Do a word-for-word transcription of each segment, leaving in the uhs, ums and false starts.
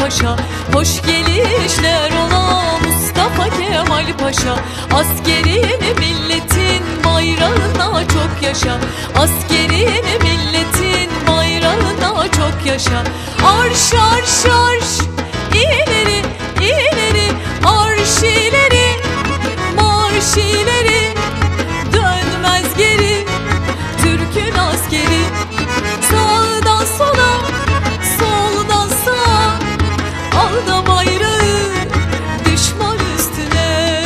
Paşa. Hoş gelişler ola Mustafa Kemal Paşa. Askerin milletin bayrağına çok yaşa. Askerin milletin bayrağına çok yaşa. Arş arş arş ileri ileri, arş ileri marş ileri, dönmez geri Türk'ün askeri. Sağdan sola soldan sağa, al da bayrağı düşman üstüne.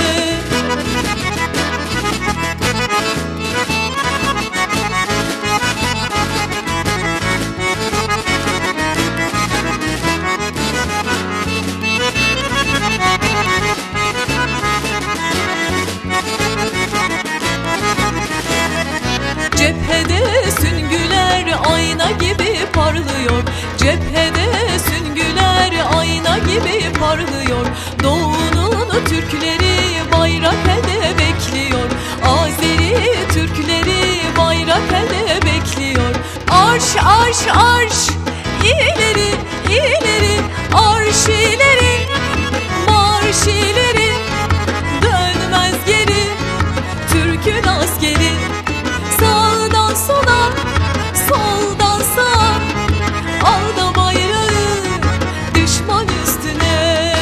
Cephede süngüler ayna gibi parlıyor. Cephede süngüler ayna gibi parlıyor. Doğu'nun Türkleri bayrak elde bekliyor. Azeri Türkleri bayrak elde bekliyor. Arş arş arş ileri ileri, arş ileri marş ileri, dönmez geri Türk'ün askeri. Sağdan sola soldan sağa, al da bayrağı düşman üstüne.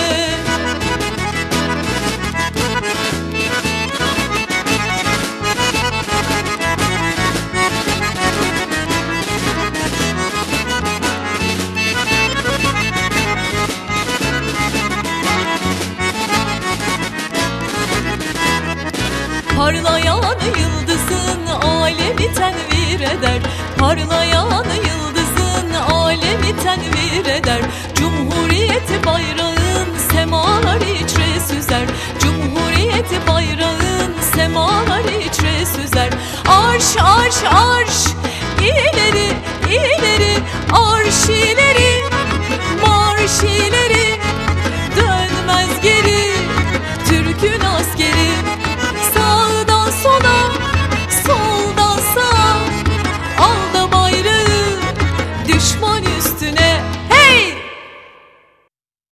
Parlayan yıldızın alemi tenvir eder. Parlayan yıldızın alemi tenvir eder. Cumhuriyet bayrağın semalar içre süzer. Cumhuriyet bayrağın semalar içre süzer. Arş arş arş ileri ileri, arş ileri